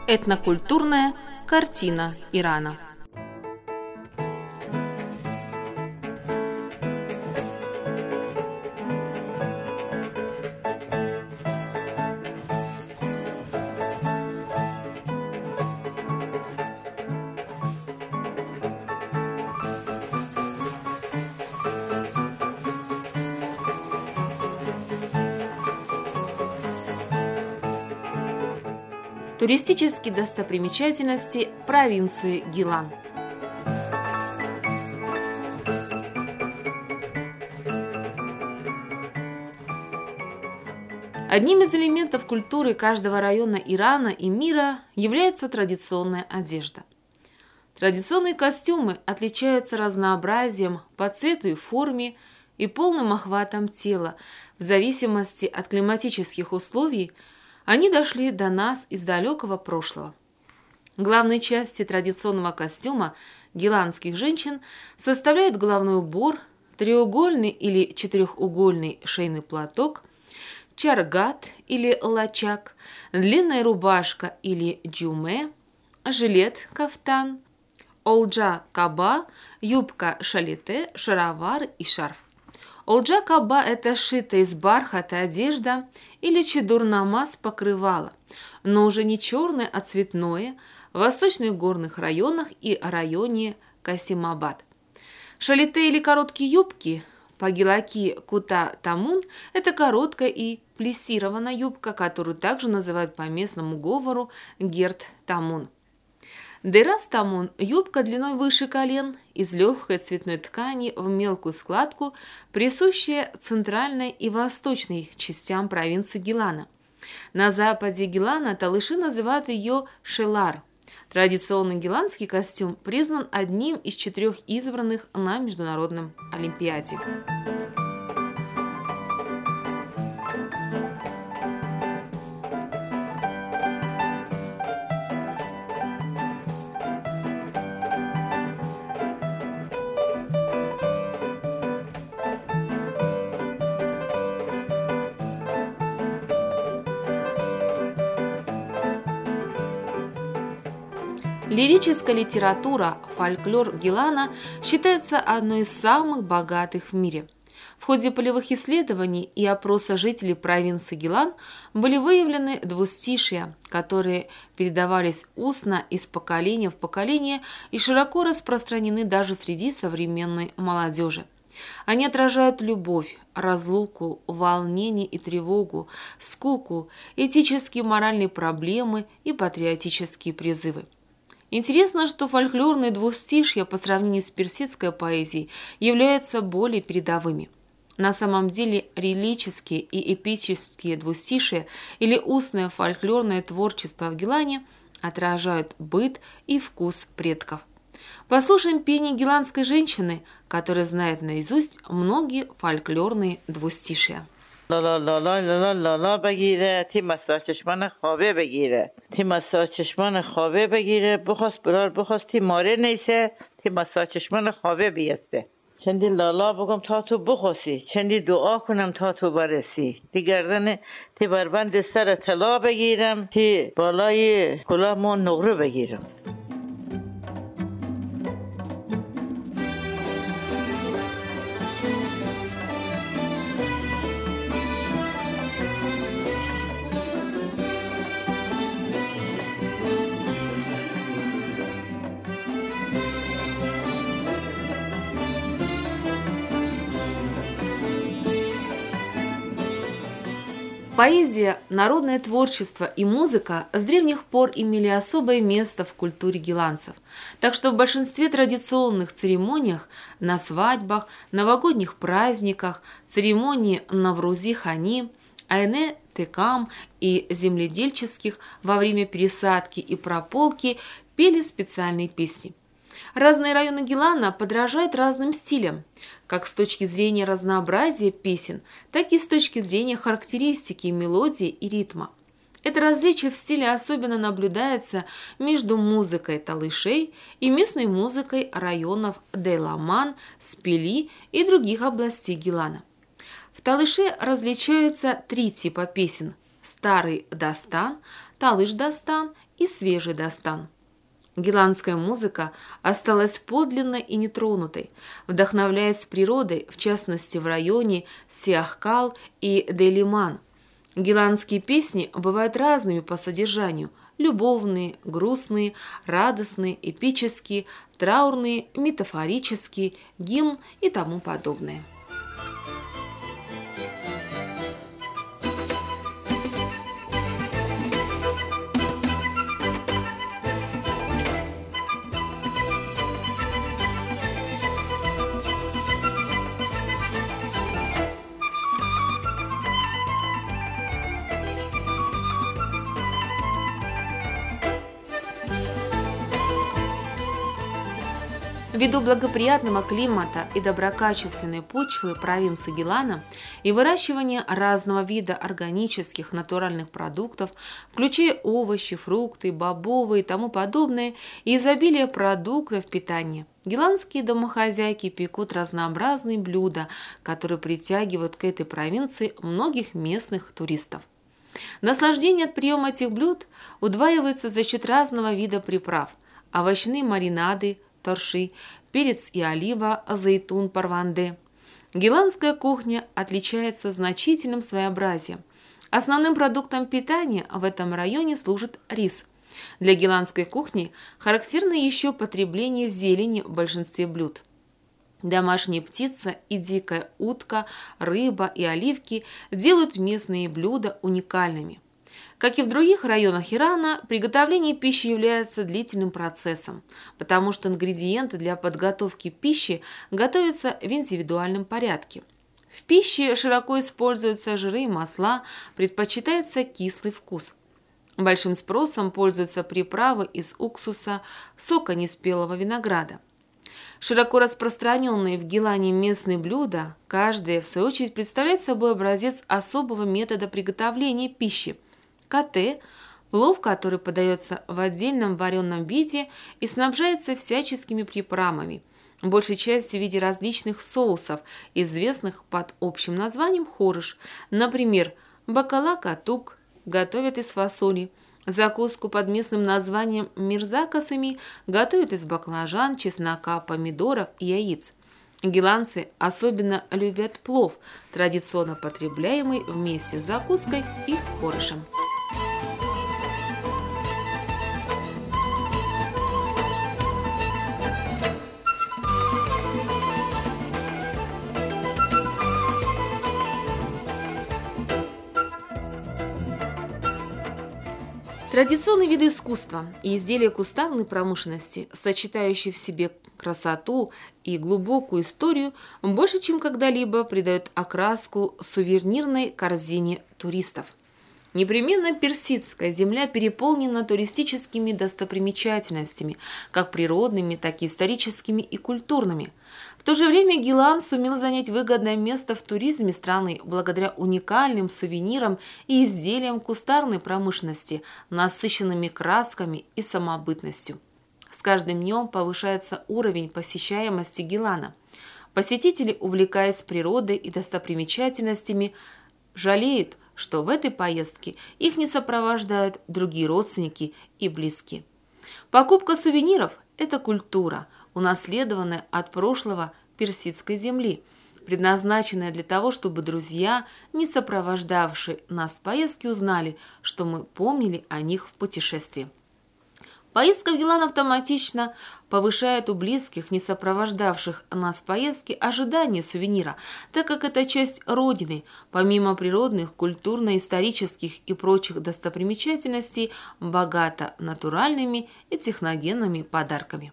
Этнокультурная картина Ирана. Туристические достопримечательности провинции Гилан. Одним из элементов культуры каждого района Ирана и мира является традиционная одежда. Традиционные костюмы отличаются разнообразием по цвету и форме и полным охватом тела. В зависимости от климатических условий они дошли до нас из далекого прошлого. Главные части традиционного костюма гиланских женщин составляют головной убор, треугольный или четырехугольный шейный платок, чаргат или лачак, длинная рубашка или джуме, жилет, кафтан, олджа каба, юбка шалите, шаровар и шарф. Олджа каба – это сшитая из бархата одежда или чедур-намаз покрывало, но уже не черное, а цветное, в восточных горных районах и районе Касимабад. Шалите или короткие юбки, пагилаки кута-тамун – это короткая и плессированная юбка, которую также называют по местному говору герт-тамун. Дерас-тамун – юбка длиной выше колен, из легкой цветной ткани в мелкую складку, присущая центральной и восточной частям провинции Гилана. На западе Гилана талыши называют ее шелар. Традиционный гиланский костюм признан одним из 4 избранных на Международном олимпиаде. Лирическая литература, фольклор Гилана считается одной из самых богатых в мире. В ходе полевых исследований и опроса жителей провинции Гилан были выявлены двустишия, которые передавались устно из поколения в поколение и широко распространены даже среди современной молодежи. Они отражают любовь, разлуку, волнение и тревогу, скуку, этические и моральные проблемы и патриотические призывы. Интересно, что фольклорные двустишья по сравнению с персидской поэзией являются более передовыми. На самом деле лирические и эпические двустишия или устное фольклорное творчество в Гилане отражают быт и вкус предков. Послушаем пение гиланской женщины, которая знает наизусть многие фольклорные двустишия. لا لا لا لا لا لا لا بگیره تیم مسا چشمان خوابه بگیره تیم مسا چشمان خوابه بگیره بخواست ماره نیسه تیم مسا چشمان خوابه بیسته چندی لالا بگم تا تو بخواستی چندی دعا کنم تا تو برسی تی گردن تی بربند سر طلا بگیرم تی بالای کلاه نقره بگیرم. Поэзия, народное творчество и музыка с древних пор имели особое место в культуре гиланцев, так что в большинстве традиционных церемониях, на свадьбах, новогодних праздниках, церемонии Наврузи-Хани, Айне-Текам и земледельческих во время пересадки и прополки пели специальные песни. Разные районы Гилана подражают разным стилям, как с точки зрения разнообразия песен, так и с точки зрения характеристики, мелодии и ритма. Это различие в стиле особенно наблюдается между музыкой талышей и местной музыкой районов Дейламан, Спили и других областей Гилана. В талыше различаются 3 типа песен – старый дастан, талыш-дастан и свежий дастан. Гиланская музыка осталась подлинной и нетронутой, вдохновляясь природой, в частности в районе Сиахкал и Делиман. Гиланские песни бывают разными по содержанию – любовные, грустные, радостные, эпические, траурные, метафорические, гимн и тому подобное. Ввиду благоприятного климата и доброкачественной почвы провинции Гилана и выращивания разного вида органических натуральных продуктов, включая овощи, фрукты, бобовые и тому подобное, и изобилие продуктов питания, гиланские домохозяйки пекут разнообразные блюда, которые притягивают к этой провинции многих местных туристов. Наслаждение от приема этих блюд удваивается за счет разного вида приправ – овощные маринады, торши, перец и олива, зейтун, парванде. Гиланская кухня отличается значительным своеобразием. Основным продуктом питания в этом районе служит рис. Для гиланской кухни характерно еще потребление зелени в большинстве блюд. Домашняя птица и дикая утка, рыба и оливки делают местные блюда уникальными. Как и в других районах Ирана, приготовление пищи является длительным процессом, потому что ингредиенты для подготовки пищи готовятся в индивидуальном порядке. В пище широко используются жиры и масла, предпочитается кислый вкус. Большим спросом пользуются приправы из уксуса, сока неспелого винограда. Широко распространенные в Гилане местные блюда, каждое, в свою очередь, представляет собой образец особого метода приготовления пищи. Кате – плов, который подается в отдельном вареном виде и снабжается всяческими приправами, большей частью в виде различных соусов, известных под общим названием хорыш. Например, бакала-катук готовят из фасоли, закуску под местным названием мирзакасами готовят из баклажан, чеснока, помидоров и яиц. Гиланцы особенно любят плов, традиционно потребляемый вместе с закуской и хорышем. Традиционные виды искусства и изделия кустарной промышленности, сочетающие в себе красоту и глубокую историю, больше чем когда-либо придают окраску сувенирной корзине туристов. Непременно персидская земля переполнена туристическими достопримечательностями, как природными, так и историческими и культурными. В то же время Гилан сумел занять выгодное место в туризме страны благодаря уникальным сувенирам и изделиям кустарной промышленности, насыщенными красками и самобытностью. С каждым днем повышается уровень посещаемости Гилана. Посетители, увлекаясь природой и достопримечательностями, жалеют, что в этой поездке их не сопровождают другие родственники и близкие. Покупка сувениров – это культура, унаследованная от прошлого персидской земли, предназначенная для того, чтобы друзья, не сопровождавшие нас в поездке, узнали, что мы помнили о них в путешествии. Поездка в Гилан автоматично повышает у близких, не сопровождавших нас в поездке, ожидание сувенира, так как это часть Родины, помимо природных, культурно-исторических и прочих достопримечательностей, богата натуральными и техногенными подарками.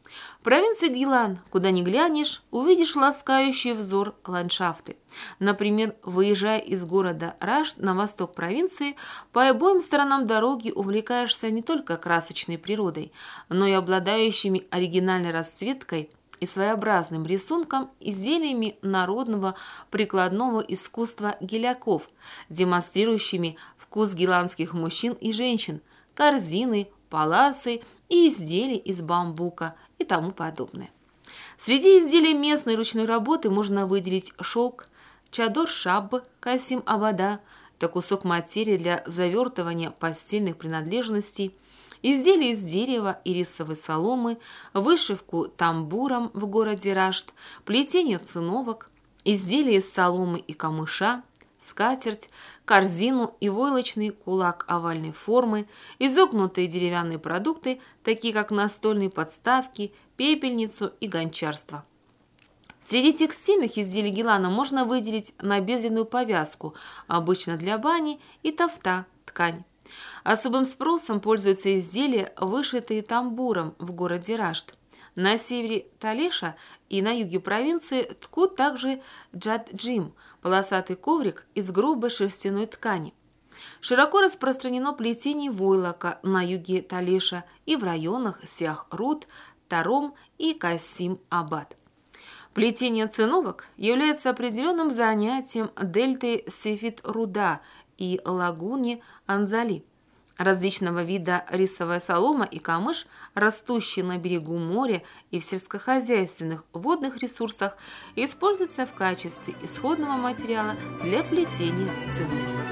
В провинции Гилан, куда ни глянешь, увидишь ласкающий взор ландшафты. Например, выезжая из города Рашт на восток провинции, по обоим сторонам дороги увлекаешься не только красочной природой, но и обладающими оригинальной расцветкой и своеобразным рисунком изделиями народного прикладного искусства гиляков, демонстрирующими вкус гиланских мужчин и женщин, корзины, паласы и изделия из бамбука и тому подобное. Среди изделий местной ручной работы можно выделить шелк, чадор-шабб Касим Абада, это кусок материи для завертывания постельных принадлежностей, изделия из дерева и рисовой соломы, вышивку тамбуром в городе Рашт, плетение циновок, изделия из соломы и камыша, скатерть, корзину и войлочный кулак овальной формы, изогнутые деревянные продукты, такие как настольные подставки, пепельницу и гончарство. Среди текстильных изделий Гилана можно выделить набедренную повязку, обычно для бани, и тафта – ткань. Особым спросом пользуются изделия, вышитые тамбуром в городе Рашт. На севере Талеша и на юге провинции ткут также джад-джим – полосатый коврик из грубой шерстяной ткани. Широко распространено плетение войлока на юге Талеша и в районах Сях-Рут, Таром и Касим-Абад. Плетение циновок является определенным занятием дельты Сефит-Руда и лагуни Анзали. Различного вида рисовая солома и камыш, растущие на берегу моря и в сельскохозяйственных водных ресурсах, используются в качестве исходного материала для плетения циновок.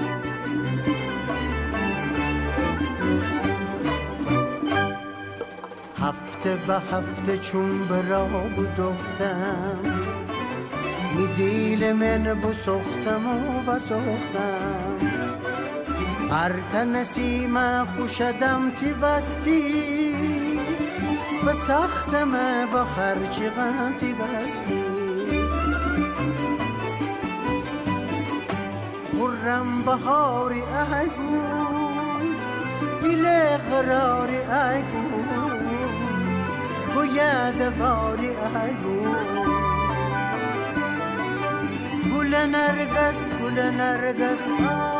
هفته به هفته چون براب دختم می دیل من بسختم و سختم ارت نسیم خوشدم تی وستی و سختم با خرچی غنتی وستی خورم بهاری ای بود دل قراری ای بود یادواری ایو گل نرگس